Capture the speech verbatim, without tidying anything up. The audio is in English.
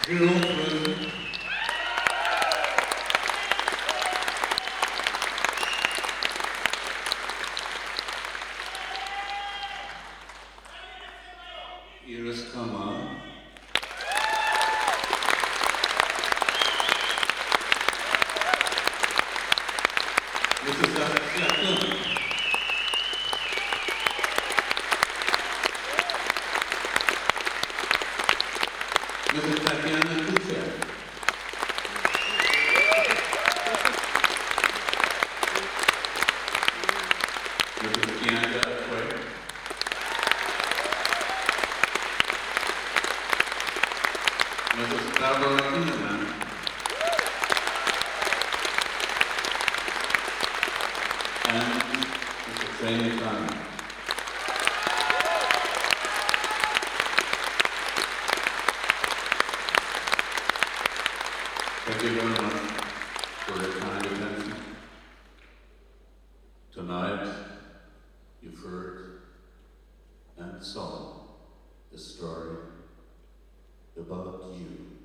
Grillford. Iris Kama. Missus Saklin. Missus Tatiana Kuchek. Missus Kianda Quay. Missus Barbara Kinderman. And Mister Training Farmer. Thank you very much for your kind attention. Tonight, you've heard and saw a story about you.